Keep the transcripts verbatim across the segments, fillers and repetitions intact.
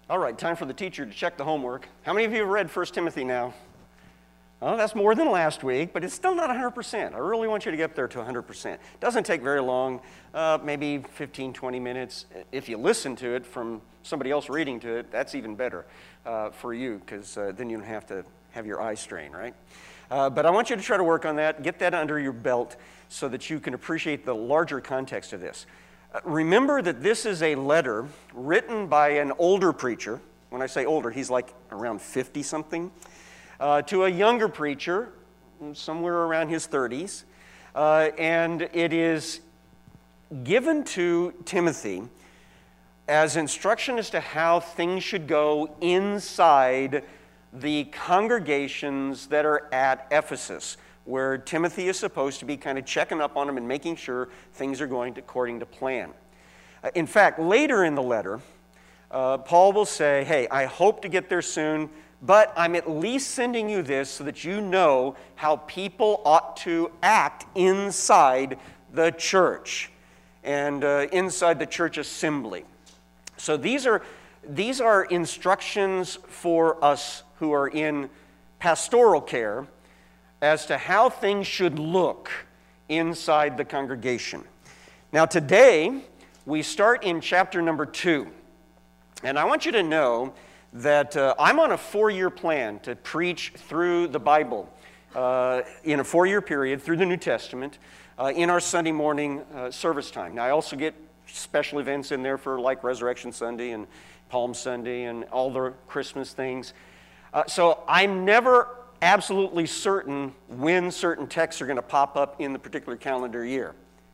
All right, time for the teacher to check the homework. How many of you have read First Timothy now? Oh, that's more than last week, but it's still not one hundred percent. I really want you to get up there to one hundred percent. It doesn't take very long, uh, maybe fifteen, twenty minutes. If you listen to it from somebody else reading to it, that's even better uh, for you, because uh, then you don't have to have your eye strain, right? Uh, but I want you to try to work on that, get that under your belt so that you can appreciate the larger context of this. Uh, remember that this is a letter written by an older preacher. When I say older, he's like around fifty-something. Uh, to a younger preacher, somewhere around his thirties. Uh, and it is given to Timothy as instruction as to how things should go inside the congregations that are at Ephesus, where Timothy is supposed to be kind of checking up on them and making sure things are going according to plan. Uh, in fact, later in the letter, uh, Paul will say, hey, I hope to get there soon, but I'm at least sending you this so that you know how people ought to act inside the church and uh, inside the church assembly. So these are, these are instructions for us who are in pastoral care as to how things should look inside the congregation. Now today, we start in chapter number two. And I want you to know that uh, I'm on a four-year plan to preach through the Bible uh, in a four-year period through the New Testament uh, in our Sunday morning uh, service time. Now, I also get special events in there for like Resurrection Sunday and Palm Sunday and all the Christmas things. Uh, so I'm never absolutely certain when certain texts are going to pop up in the particular calendar year.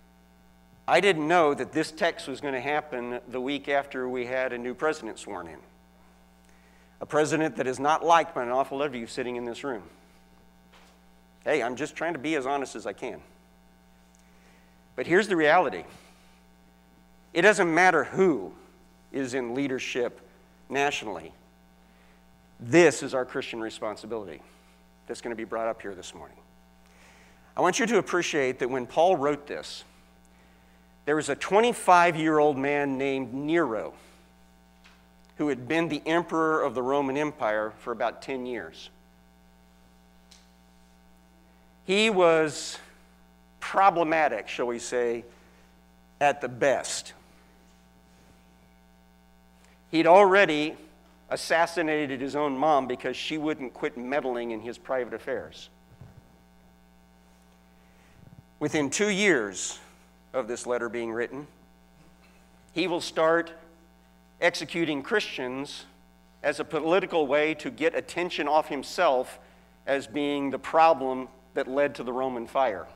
I didn't know that this text was going to happen the week after we had a new president sworn in. A president that is not liked by an awful lot of you sitting in this room. Hey, I'm just trying to be as honest as I can. But here's the reality. It doesn't matter who is in leadership nationally. This is our Christian responsibility that's going to be brought up here this morning. I want you to appreciate that when Paul wrote this, there was a twenty-five-year-old man named Nero who had been the emperor of the Roman Empire for about ten years. He was problematic, shall we say, at the best. He'd already assassinated his own mom because she wouldn't quit meddling in his private affairs. Within two years of this letter being written, he will start executing Christians as a political way to get attention off himself as being the problem that led to the Roman fire.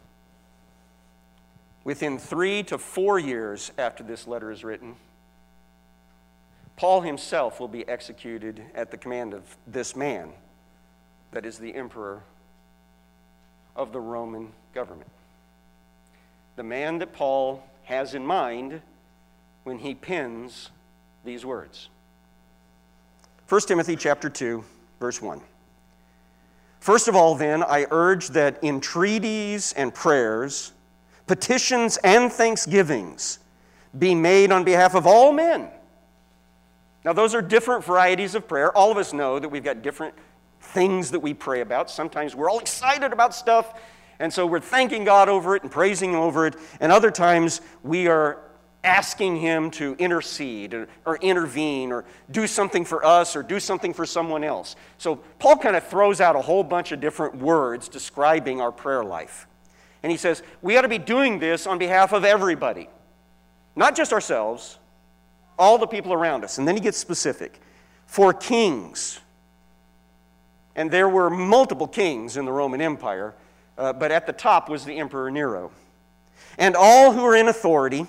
Within three to four years after this letter is written, Paul himself will be executed at the command of this man that is the emperor of the Roman government. The man that Paul has in mind when he pens these words. First Timothy chapter two, verse one. First of all, then, I urge that entreaties and prayers, petitions and thanksgivings be made on behalf of all men. Now, those are different varieties of prayer. All of us know that we've got different things that we pray about. Sometimes we're all excited about stuff, and so we're thanking God over it and praising Him over it. And other times we are asking Him to intercede or, or intervene or do something for us or do something for someone else. So Paul kind of throws out a whole bunch of different words describing our prayer life. And he says, we ought to be doing this on behalf of everybody. Not just ourselves, all the people around us. And then he gets specific. For kings. And there were multiple kings in the Roman Empire, uh, but at the top was the Emperor Nero. And all who are in authority,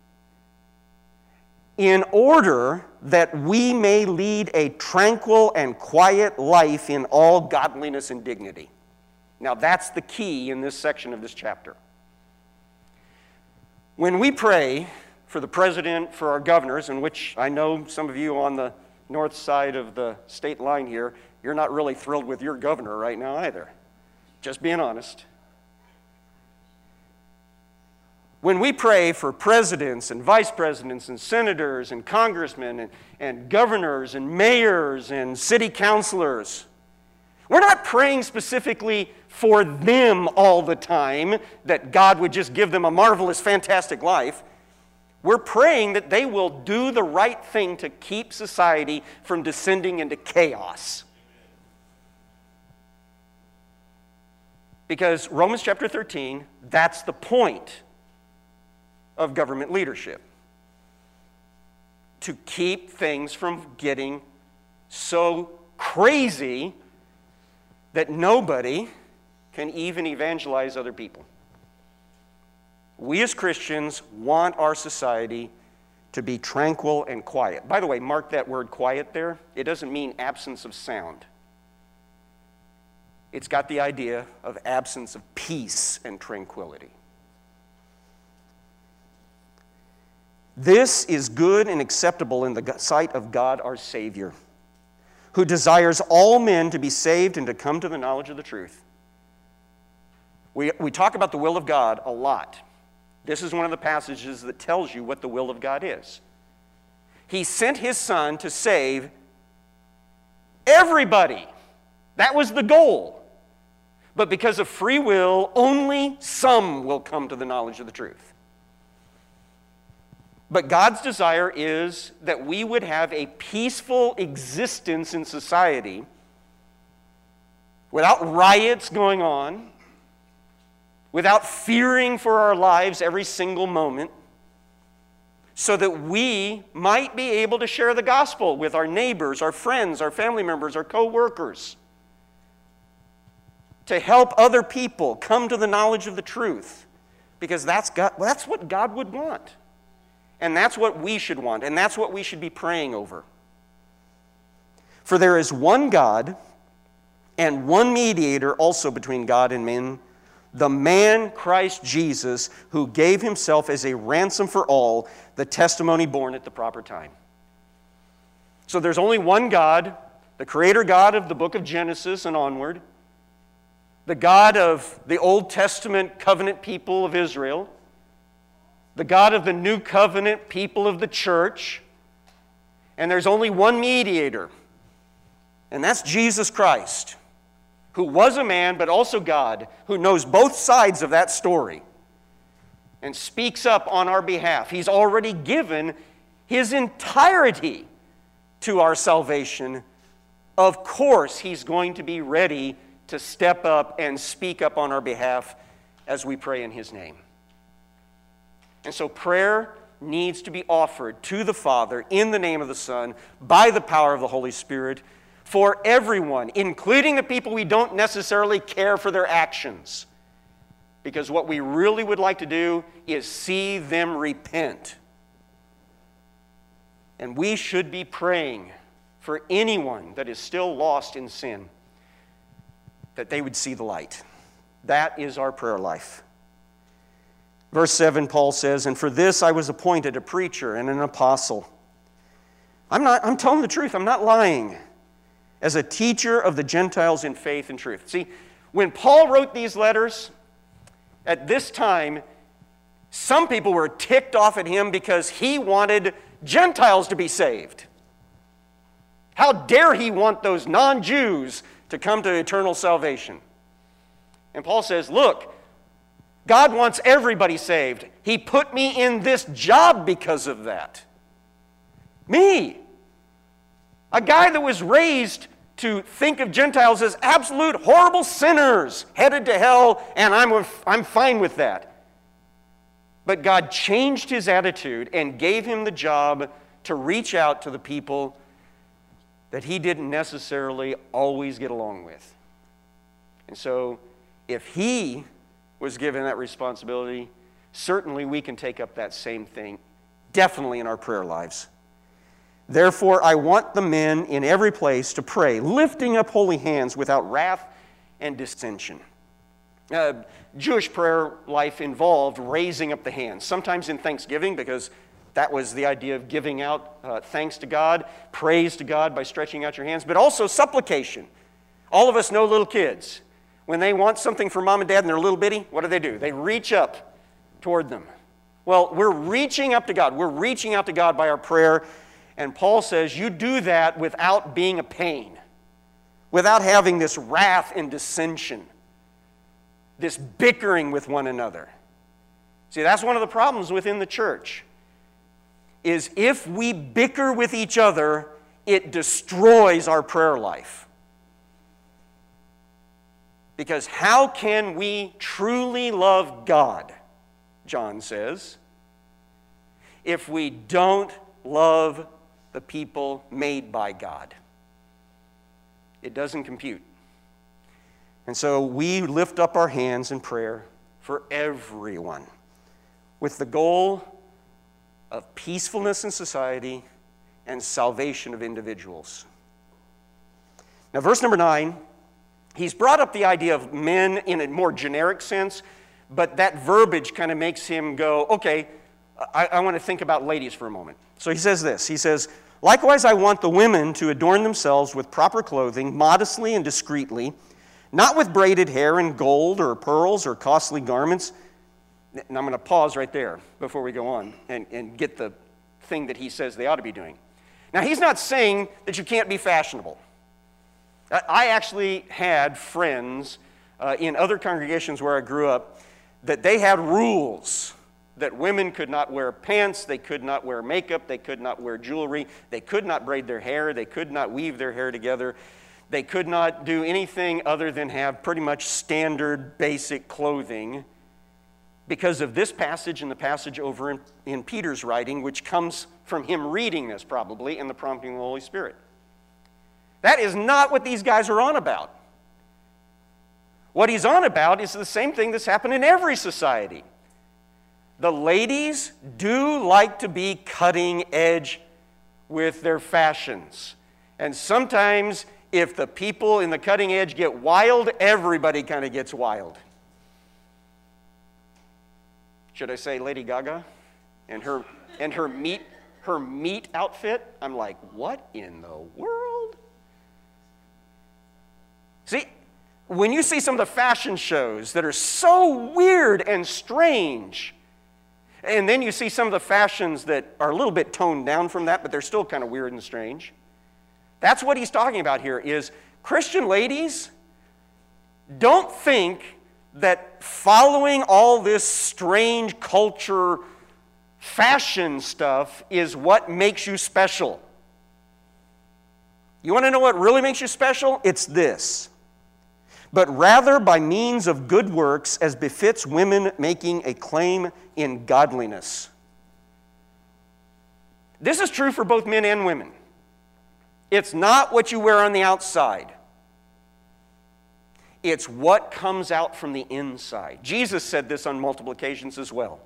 in order that we may lead a tranquil and quiet life in all godliness and dignity. Now that's the key in this section of this chapter. When we pray for the president, for our governors, in which I know some of you on the north side of the state line here, you're not really thrilled with your governor right now either. Just being honest. When we pray for presidents and vice presidents and senators and congressmen and, and governors and mayors and city councilors, we're not praying specifically for them all the time, that God would just give them a marvelous, fantastic life. We're praying that they will do the right thing to keep society from descending into chaos. Because Romans chapter thirteen, that's the point of government leadership. To keep things from getting so crazy that nobody can even evangelize other people. We as Christians want our society to be tranquil and quiet. By the way, mark that word quiet there. It doesn't mean absence of sound. It's got the idea of absence of peace and tranquility. This is good and acceptable in the sight of God our Savior, who desires all men to be saved and to come to the knowledge of the truth. We, we talk about the will of God a lot. This is one of the passages that tells you what the will of God is. He sent His Son to save everybody. That was the goal. But because of free will, only some will come to the knowledge of the truth. But God's desire is that we would have a peaceful existence in society without riots going on, without fearing for our lives every single moment, so that we might be able to share the gospel with our neighbors, our friends, our family members, our co-workers, to help other people come to the knowledge of the truth, because that's God, that's what God would want. And that's what we should want, and that's what we should be praying over. For there is one God and one mediator also between God and men, the man Christ Jesus, who gave Himself as a ransom for all, the testimony born at the proper time. So there's only one God, the Creator God of the book of Genesis and onward, the God of the Old Testament covenant people of Israel, the God of the New Covenant people of the church, and there's only one mediator, and that's Jesus Christ, who was a man but also God, who knows both sides of that story and speaks up on our behalf. He's already given His entirety to our salvation. Of course, He's going to be ready to step up and speak up on our behalf as we pray in His name. And so prayer needs to be offered to the Father in the name of the Son by the power of the Holy Spirit for everyone, including the people we don't necessarily care for their actions. Because what we really would like to do is see them repent. And we should be praying for anyone that is still lost in sin, that they would see the light. That is our prayer life. Verse seven, Paul says, "And for this I was appointed a preacher and an apostle." I'm not, I'm telling the truth, I'm not lying. As a teacher of the Gentiles in faith and truth. See, when Paul wrote these letters, at this time, some people were ticked off at him because he wanted Gentiles to be saved. How dare he want those non-Jews to come to eternal salvation? And Paul says, look, God wants everybody saved. He put me in this job because of that. Me, a guy that was raised to think of Gentiles as absolute horrible sinners headed to hell, and I'm, I'm fine with that. But God changed his attitude and gave him the job to reach out to the people that he didn't necessarily always get along with. And so if he was given that responsibility, certainly we can take up that same thing, definitely in our prayer lives. Therefore, I want the men in every place to pray, lifting up holy hands without wrath and dissension. Uh, Jewish prayer life involved raising up the hands, sometimes in thanksgiving, because that was the idea of giving out uh, thanks to God, praise to God by stretching out your hands, but also supplication. All of us know little kids. When they want something from mom and dad and they're little bitty, what do they do? They reach up toward them Well, we're reaching up to God. We're reaching out to God by our prayer. And Paul says you do that without being a pain, without having this wrath and dissension, this bickering with one another. See, that's one of the problems within the church, is if we bicker with each other, it destroys our prayer life. Because how can we truly love God, John says, if we don't love the people made by God? It doesn't compute. And so we lift up our hands in prayer for everyone with the goal of peacefulness in society and salvation of individuals. Now, verse number nine, he's brought up the idea of men in a more generic sense, but that verbiage kind of makes him go, okay, I, I want to think about ladies for a moment. So he says this, he says, likewise I want the women to adorn themselves with proper clothing, modestly and discreetly, not with braided hair and gold or pearls or costly garments. And I'm going to pause right there before we go on and, and get the thing that he says they ought to be doing. Now, he's not saying that you can't be fashionable. I actually had friends uh, in other congregations where I grew up that they had rules that women could not wear pants, they could not wear makeup, they could not wear jewelry, they could not braid their hair, they could not weave their hair together, they could not do anything other than have pretty much standard basic clothing because of this passage and the passage over in, in Peter's writing, which comes from him reading this probably and the prompting of the Holy Spirit. That is not what these guys are on about. What he's on about is the same thing that's happened in every society. The ladies do like to be cutting edge with their fashions. And sometimes if the people in the cutting edge get wild, everybody kind of gets wild. Should I say Lady Gaga and her and her meat her meat outfit? I'm like, what in the world? See, when you see some of the fashion shows that are so weird and strange, and then you see some of the fashions that are a little bit toned down from that, but they're still kind of weird and strange. That's what he's talking about here is Christian ladies, don't think that following all this strange culture fashion stuff is what makes you special. You want to know what really makes you special? It's this. But rather by means of good works as befits women making a claim in godliness. This is true for both men and women. It's not what you wear on the outside. It's what comes out from the inside. Jesus said this on multiple occasions as well.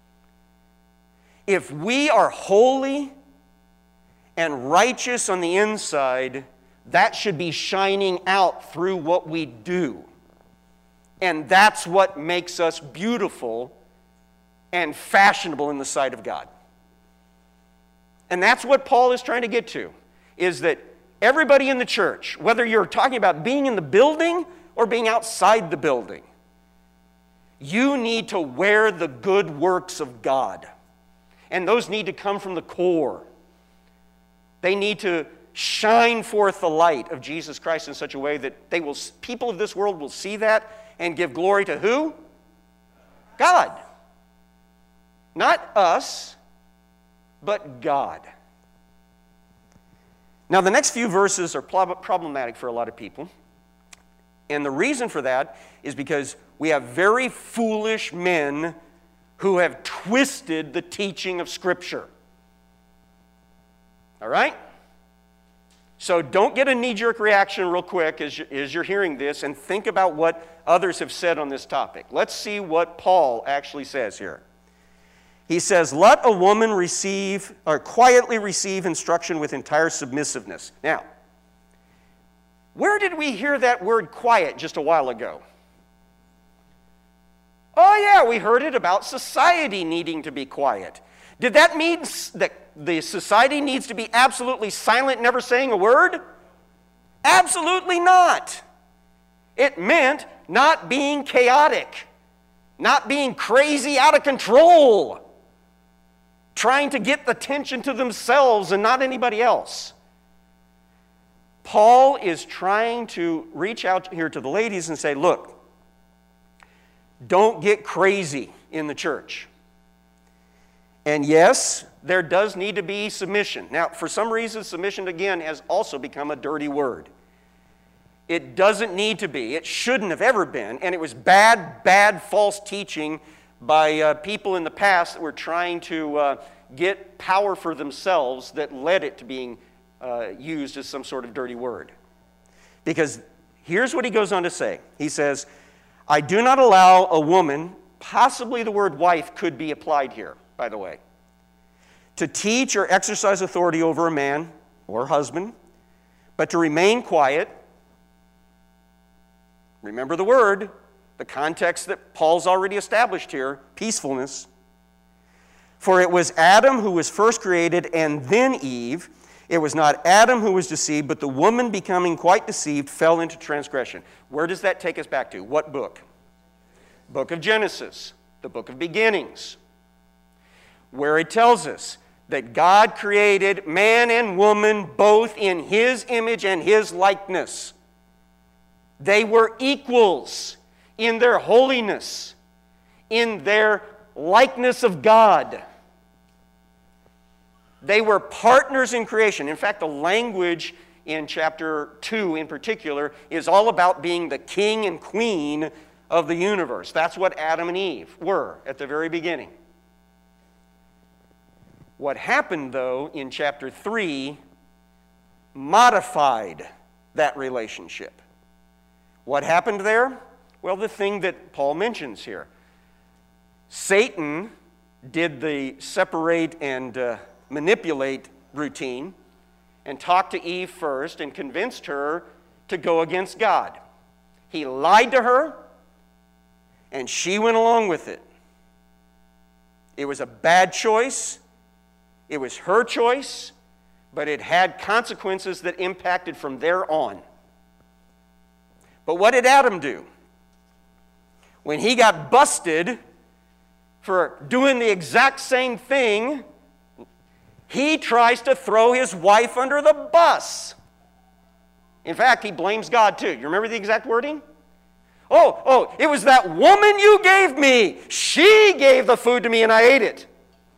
If we are holy and righteous on the inside, that should be shining out through what we do. And that's what makes us beautiful and fashionable in the sight of God. And that's what Paul is trying to get to, is that everybody in the church, whether you're talking about being in the building or being outside the building, you need to wear the good works of God. And those need to come from the core. They need to shine forth the light of Jesus Christ in such a way that they will, people of this world will see that and give glory to who? God. Not us, but God. Now, the next few verses are problematic for a lot of people. And the reason for that is because we have very foolish men who have twisted the teaching of Scripture. All right? So don't get a knee-jerk reaction real quick as, you, as you're hearing this and think about what others have said on this topic. Let's see what Paul actually says here. He says, let a woman receive, or quietly receive instruction with entire submissiveness. Now, where did we hear that word quiet just a while ago? Oh yeah, we heard it about society needing to be quiet. Did that mean that the society needs to be absolutely silent, never saying a word? Absolutely not. It meant not being chaotic, not being crazy, out of control. trying to get the attention to themselves and not anybody else. Paul is trying to reach out here to the ladies and say, look, don't get crazy in the church. And yes, there does need to be submission. Now, for some reason, submission, again, has also become a dirty word. It doesn't need to be. It shouldn't have ever been. And it was bad, bad, false teaching by uh, people in the past that were trying to uh, get power for themselves that led it to being uh, used as some sort of dirty word. Because here's what he goes on to say. He says, I do not allow a woman, possibly the word wife could be applied here, by the way, to teach or exercise authority over a man or husband, but to remain quiet. Remember the word, the context that Paul's already established here, peacefulness. For it was Adam who was first created and then Eve. It was not Adam who was deceived, but the woman becoming quite deceived fell into transgression. Where does that take us back to? What book? Book of Genesis, the book of beginnings, where it tells us that God created man and woman both in His image and His likeness. They were equals in their holiness, in their likeness of God. They were partners in creation. In fact, the language in chapter two in particular is all about being the king and queen of the universe. That's what Adam and Eve were at the very beginning. What happened, though, in chapter three modified that relationship. What happened there? Well, the thing that Paul mentions here. Satan did the separate and uh, manipulate routine and talked to Eve first and convinced her to go against God. He lied to her, and she went along with it. It was a bad choice. It was her choice, but it had consequences that impacted from there on. But what did Adam do? When he got busted for doing the exact same thing, he tries to throw his wife under the bus. In fact, he blames God too. You remember the exact wording? Oh, oh, it was that woman you gave me. She gave the food to me and I ate it.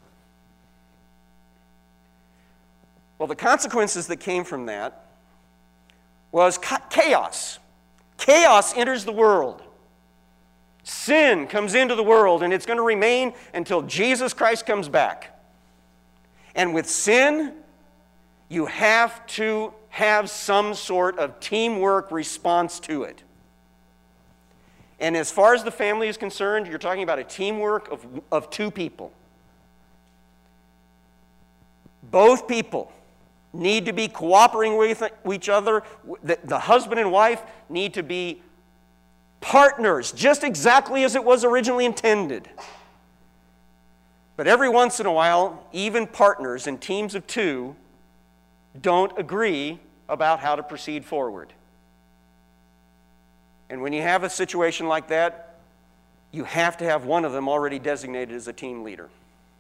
Well, the consequences that came from that was chaos. Chaos enters the world. Sin comes into the world, and it's going to remain until Jesus Christ comes back. And with sin, you have to have some sort of teamwork response to it. And as far as the family is concerned, you're talking about a teamwork of, of two people. Both people need to be cooperating with each other. The, the husband and wife need to be partners, just exactly as it was originally intended. But every once in a while, even partners in teams of two don't agree about how to proceed forward. And when you have a situation like that, you have to have one of them already designated as a team leader.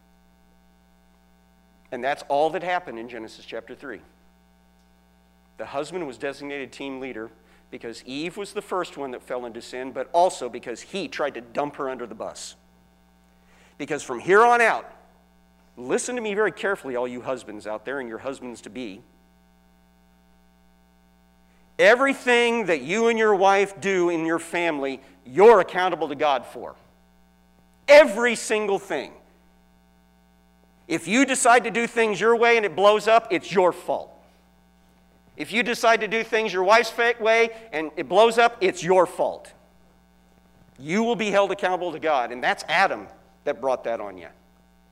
And that's all that happened in Genesis chapter three. The husband was designated team leader because Eve was the first one that fell into sin, but also because he tried to dump her under the bus. Because from here on out, listen to me very carefully, all you husbands out there and your husbands-to-be. Everything that you and your wife do in your family, you're accountable to God for. Every single thing. If you decide to do things your way and it blows up, it's your fault. If you decide to do things your wife's way and it blows up, it's your fault. You will be held accountable to God, and that's Adam that brought that on you.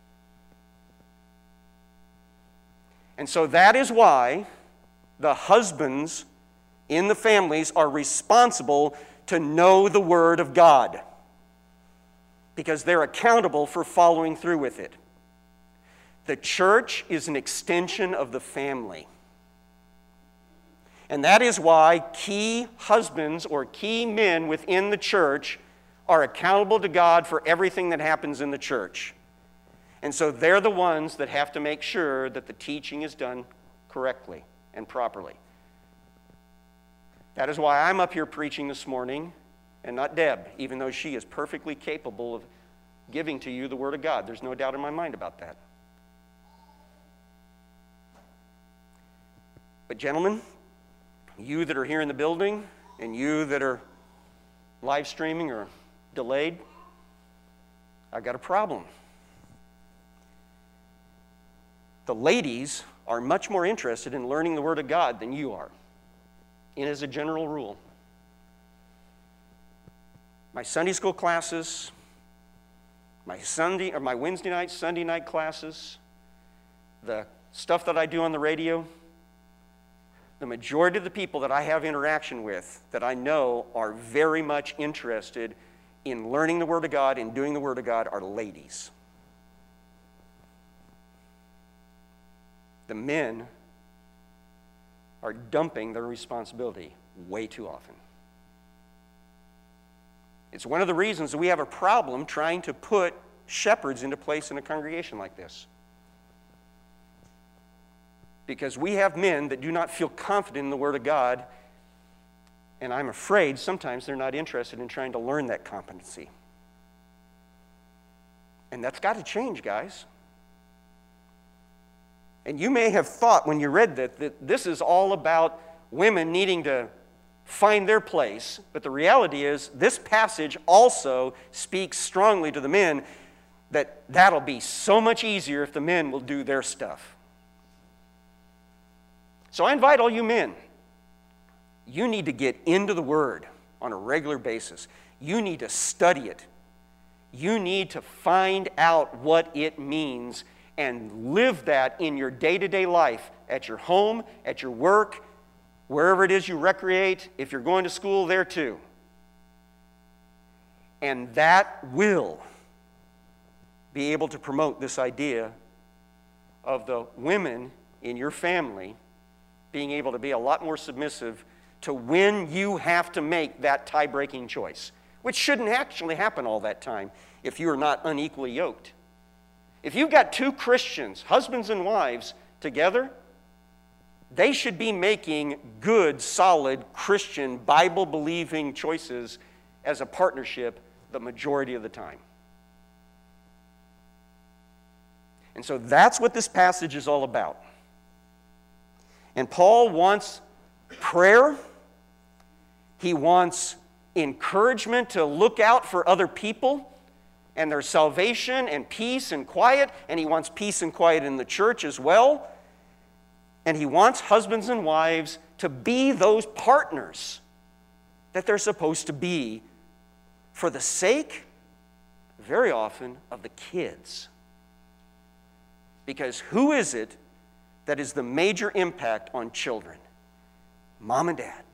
And so that is why the husbands in the families are responsible to know the Word of God, because they're accountable for following through with it. The church is an extension of the family. And that is why key husbands or key men within the church are accountable to God for everything that happens in the church. And so they're the ones that have to make sure that the teaching is done correctly and properly. That is why I'm up here preaching this morning and not Deb, even though she is perfectly capable of giving to you the Word of God. There's no doubt in my mind about that. But gentlemen, you that are here in the building and you that are live streaming or delayed, I've got a problem. The ladies are much more interested in learning the Word of God than you are, and as a general rule. My Sunday school classes, my Sunday or my Wednesday night, Sunday night classes, the stuff that I do on the radio, the majority of the people that I have interaction with that I know are very much interested in learning the Word of God and doing the Word of God are ladies. The men are dumping their responsibility way too often. It's one of the reasons that we have a problem trying to put shepherds into place in a congregation like this. Because we have men that do not feel confident in the Word of God, and I'm afraid sometimes they're not interested in trying to learn that competency. And that's got to change, guys. And you may have thought when you read that that this is all about women needing to find their place, but the reality is this passage also speaks strongly to the men that that'll be so much easier if the men will do their stuff. So I invite all you men, you need to get into the Word on a regular basis. You need to study it. You need to find out what it means and live that in your day-to-day life, at your home, at your work, wherever it is you recreate, if you're going to school, there too. And that will be able to promote this idea of the women in your family being able to be a lot more submissive to when you have to make that tie-breaking choice, which shouldn't actually happen all that time if you are not unequally yoked. If you've got two Christians, husbands and wives, together, they should be making good, solid, Christian, Bible-believing choices as a partnership the majority of the time. And so that's what this passage is all about. And Paul wants prayer. He wants encouragement to look out for other people and their salvation and peace and quiet. And he wants peace and quiet in the church as well. And he wants husbands and wives to be those partners that they're supposed to be for the sake, very often, of the kids. Because who is it that is the major impact on children? Mom and dad.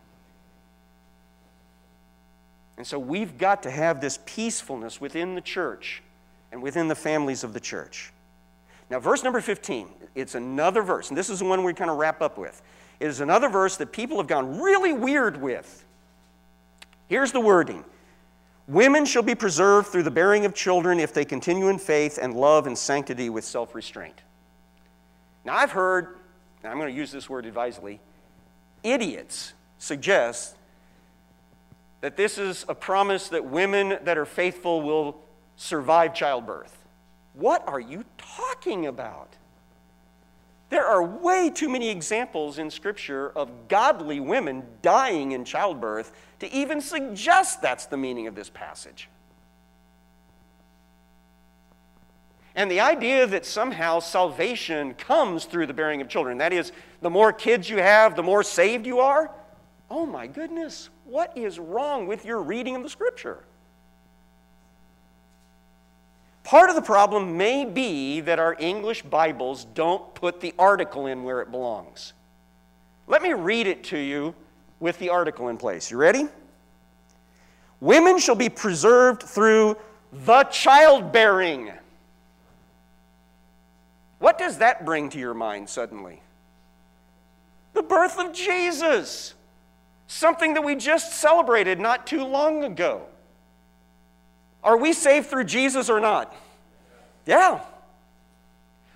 And so we've got to have this peacefulness within the church and within the families of the church. Now, verse number fifteen, it's another verse, and this is the one we kind of wrap up with. It is another verse that people have gone really weird with. Here's the wording. Women shall be preserved through the bearing of children if they continue in faith and love and sanctity with self-restraint. Now, I've heard, and I'm going to use this word advisedly, idiots suggest that this is a promise that women that are faithful will survive childbirth. What are you talking about? There are way too many examples in Scripture of godly women dying in childbirth to even suggest that's the meaning of this passage. And the idea that somehow salvation comes through the bearing of children, that is, the more kids you have, the more saved you are, oh my goodness, what is wrong with your reading of the Scripture? Part of the problem may be that our English Bibles don't put the article in where it belongs. Let me read it to you with the article in place. You ready? Women shall be preserved through the childbearing. What does that bring to your mind suddenly? The birth of Jesus. Something that we just celebrated not too long ago. Are we saved through Jesus or not? Yeah.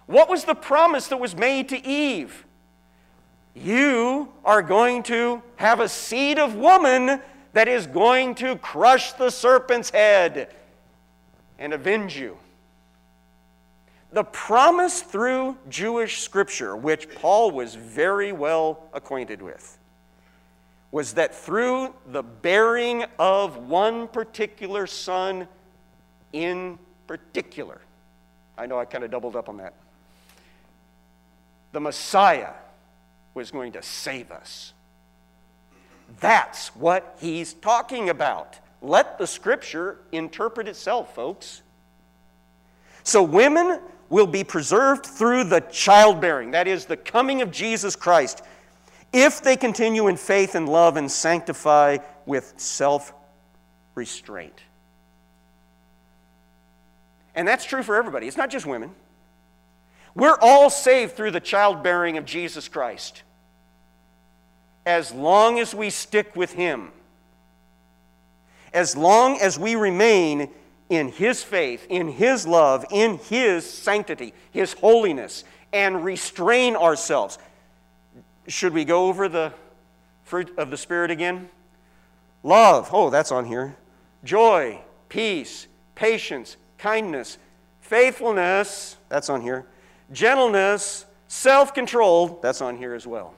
What was the promise that was made to Eve? You are going to have a seed of woman that is going to crush the serpent's head and avenge you. The promise through Jewish scripture, which Paul was very well acquainted with, was that through the bearing of one particular son in particular, I know I kind of doubled up on that, the Messiah was going to save us. That's what he's talking about. Let the scripture interpret itself, folks. So women will be preserved through the childbearing, that is, the coming of Jesus Christ, if they continue in faith and love and sanctify with self-restraint. And that's true for everybody. It's not just women. We're all saved through the childbearing of Jesus Christ, as long as we stick with Him, as long as we remain in His faith, in His love, in His sanctity, His holiness, and restrain ourselves. Should we go over the fruit of the Spirit again? Love, oh, that's on here. Joy, peace, patience, kindness, faithfulness, that's on here. Gentleness, self-control, that's on here as well.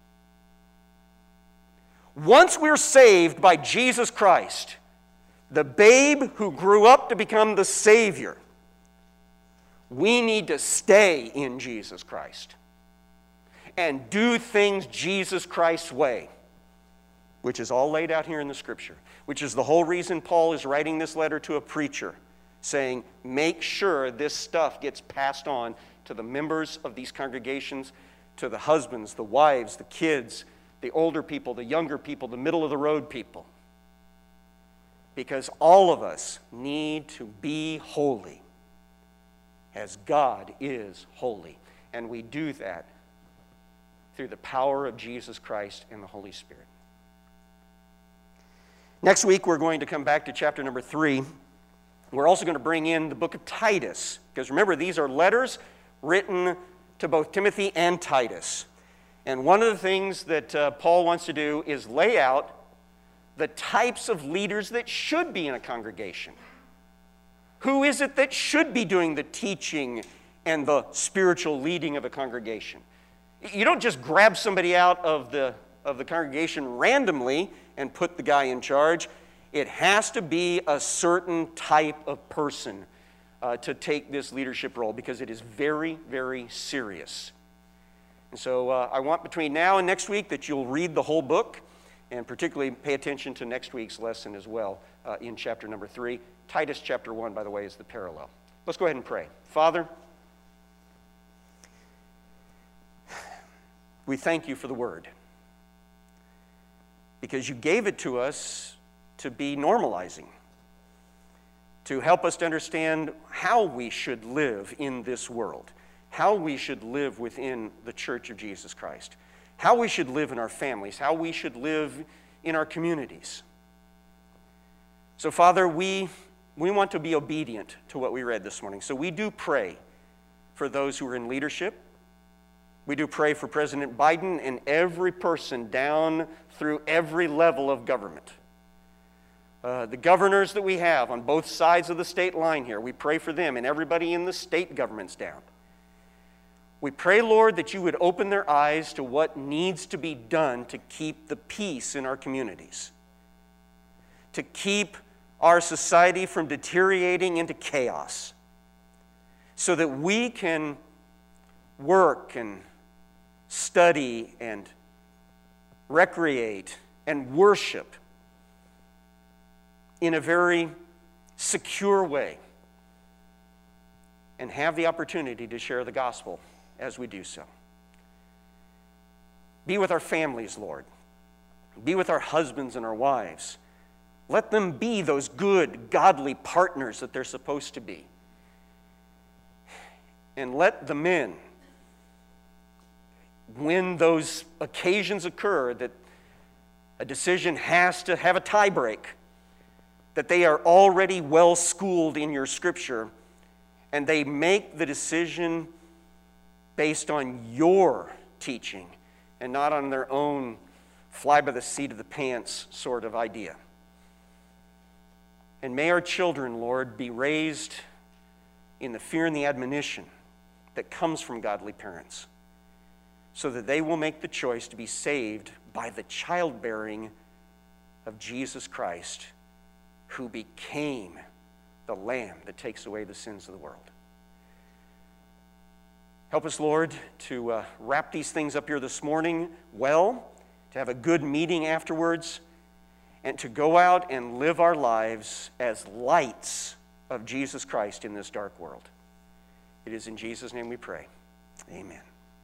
Once we're saved by Jesus Christ, the babe who grew up to become the Savior, we need to stay in Jesus Christ and do things Jesus Christ's way, which is all laid out here in the Scripture, which is the whole reason Paul is writing this letter to a preacher, saying, make sure this stuff gets passed on to the members of these congregations, to the husbands, the wives, the kids, the older people, the younger people, the middle-of-the-road people. Because all of us need to be holy as God is holy. And we do that through the power of Jesus Christ and the Holy Spirit. Next week, we're going to come back to chapter number three. We're also going to bring in the book of Titus. Because remember, these are letters written to both Timothy and Titus. And one of the things that uh, Paul wants to do is lay out the types of leaders that should be in a congregation. Who is it that should be doing the teaching and the spiritual leading of a congregation? You don't just grab somebody out of the, of the congregation randomly and put the guy in charge. It has to be a certain type of person uh, to take this leadership role, because it is very, very serious. And so uh, I want between now and next week that you'll read the whole book, and particularly pay attention to next week's lesson as well uh, in chapter number three. Titus chapter one, by the way, is the parallel. Let's go ahead and pray. Father, we thank you for the word, because you gave it to us to be normalizing, to help us to understand how we should live in this world, how we should live within the Church of Jesus Christ, how we should live in our families, how we should live in our communities. So, Father, we, we want to be obedient to what we read this morning. So we do pray for those who are in leadership. We do pray for President Biden and every person down through every level of government. Uh, the governors that we have on both sides of the state line here, we pray for them and everybody in the state governments down. We pray, Lord, that you would open their eyes to what needs to be done to keep the peace in our communities, to keep our society from deteriorating into chaos, so that we can work and study and recreate and worship in a very secure way and have the opportunity to share the gospel as we do so. Be with our families, Lord. Be with our husbands and our wives. Let them be those good, godly partners that they're supposed to be. And let the men, when those occasions occur that a decision has to have a tie break, that they are already well schooled in your Scripture and they make the decision based on your teaching and not on their own fly by the seat of the pants sort of idea. And may our children, Lord, be raised in the fear and the admonition that comes from godly parents, so that they will make the choice to be saved by the childbearing of Jesus Christ, who became the Lamb that takes away the sins of the world. Help us, Lord, to uh, wrap these things up here this morning well, to have a good meeting afterwards, and to go out and live our lives as lights of Jesus Christ in this dark world. It is in Jesus' name we pray. Amen.